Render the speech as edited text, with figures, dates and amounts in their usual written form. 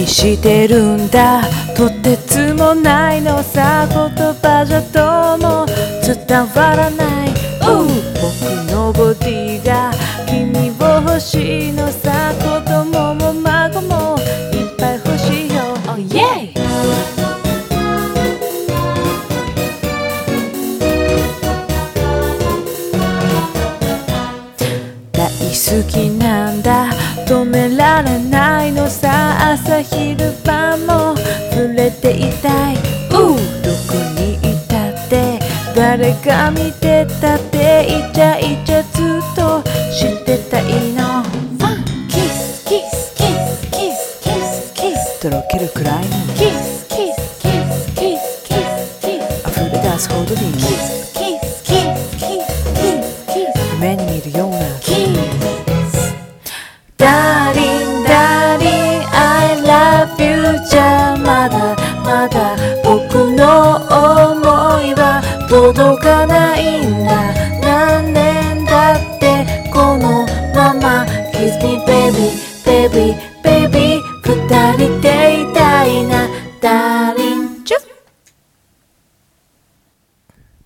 にしてるんだ。とてつもないのさ、言葉じゃどうも伝わらない。僕のボディが君を欲しいのさ。子供も孫もいっぱい欲しいよ。Oh yeah! 大好きなんだ、止められないのさ。朝昼晩も触れていたい。どこにいたって誰が見てたってイチャイチャずっとしてたいの。キスキスキスキスキスキスとろけるくらいのキスキスキスキスキスキス溢れ出すほどにキスキスキスキスキス夢に見るようなキス。ダーリンダーリン I love you じゃまだまだ僕の想いは届かない。